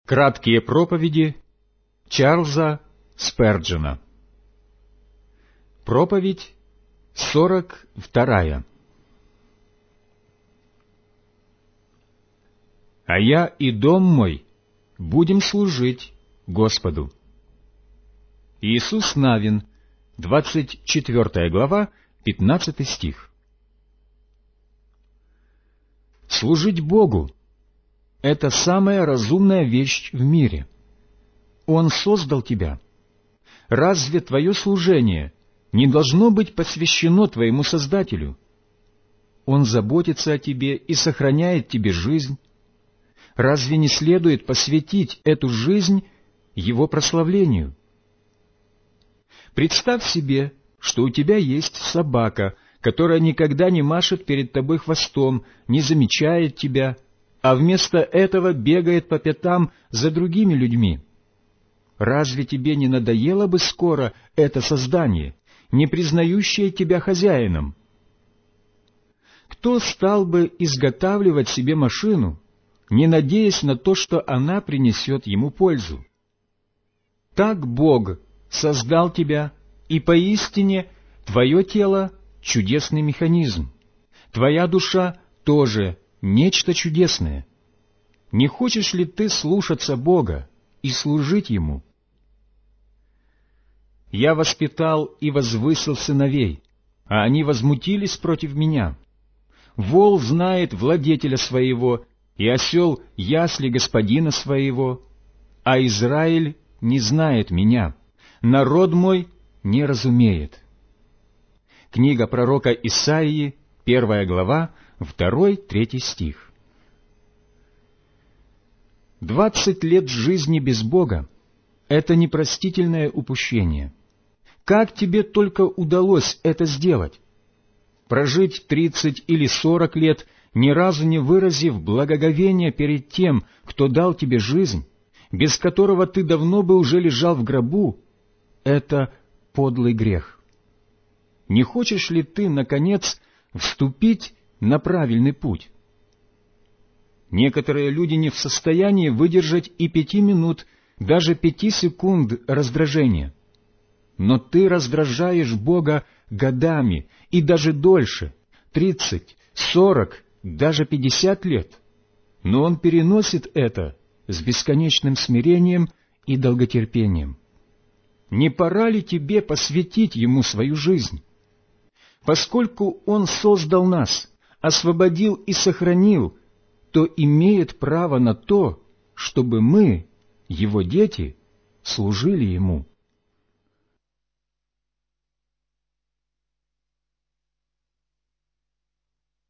Краткие проповеди Чарльза Сперджена. Проповедь 42. «А я и дом мой будем служить Господу». Иисус Навин, 24 глава, 15 стих. Служить Богу — это самая разумная вещь в мире. Он создал тебя. Разве твое служение не должно быть посвящено твоему Создателю? Он заботится о тебе и сохраняет тебе жизнь. Разве не следует посвятить эту жизнь Его прославлению? Представь себе, что у тебя есть собака, которая никогда не машет перед тобой хвостом, не замечает тебя, а вместо этого бегает по пятам за другими людьми. Разве тебе не надоело бы скоро это создание, не признающее тебя хозяином? Кто стал бы изготавливать себе машину, не надеясь на то, что она принесет ему пользу? Так Бог создал тебя, и поистине твое тело — чудесный механизм, твоя душа тоже нечто чудесное. Не хочешь ли ты слушаться Бога и служить Ему? «Я воспитал и возвысил сыновей, а они возмутились против меня. Вол знает владетеля своего, и осел ясли господина своего, а Израиль не знает меня, народ мой не разумеет». Книга пророка Исаии, 1 глава, 2-3 стих. 20 лет жизни без Бога — это непростительное упущение. Как тебе только удалось это сделать? Прожить 30 или 40 лет, ни разу не выразив благоговения перед тем, кто дал тебе жизнь, без которого ты давно бы уже лежал в гробу — это подлый грех. Не хочешь ли ты, наконец, вступить на правильный путь? Некоторые люди не в состоянии выдержать и 5 минут, даже 5 секунд раздражения. Но ты раздражаешь Бога годами и даже дольше, 30, 40, даже 50 лет. Но Он переносит это с бесконечным смирением и долготерпением. Не пора ли тебе посвятить Ему свою жизнь? Поскольку Он создал нас, освободил и сохранил, то имеет право на то, чтобы мы, Его дети, служили Ему.